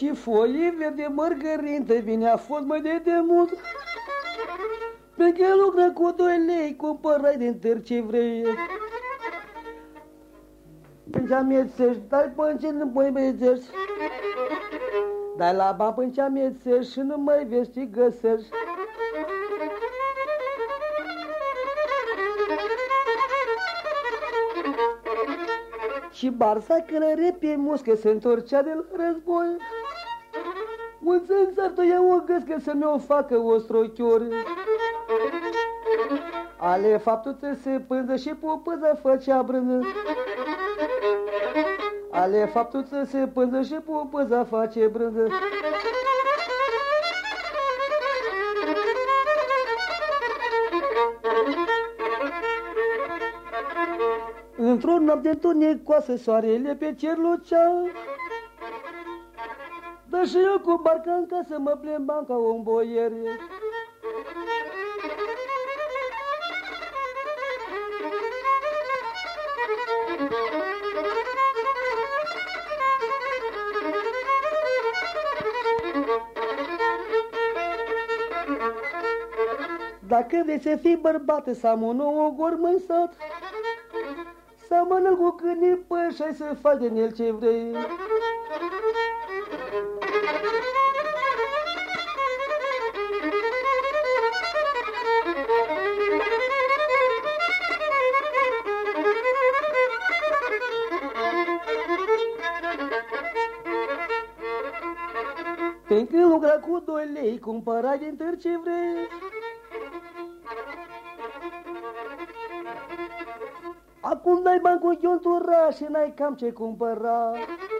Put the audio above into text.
Și foie verde mărgărintă vine a fost mai de demult. Pe că lucră cu 2 lei, cumpărai din târg ce vrei. Pâncea miețești, dai pânce, nu mai vedești. Dai la bani pâncea miețești și nu mai vezi ce găsești. Și barsa călăre pe muscă se întorcea de la război. Un țânțar tăia o găscă să mi-o facă ostrochiori. Ale faptul să se pânză și pupăza făcea brânză. Ale faptul să se pânză și pupăza face brânză. Într-o noapte întunecoasă soarele pe cer lucea. Dar și eu cu barca în casă mă plimbam ca un boier. Dacă vrei să fii bărbată, să am un ogor măsat, să mănânc cu câinii pășai, să faci din el ce vrei. Pentru că lucra cu 2 lei, cumpărai din târg ce vrei. Acum dai bani cu chiontura și n-ai cam ce cumpăra.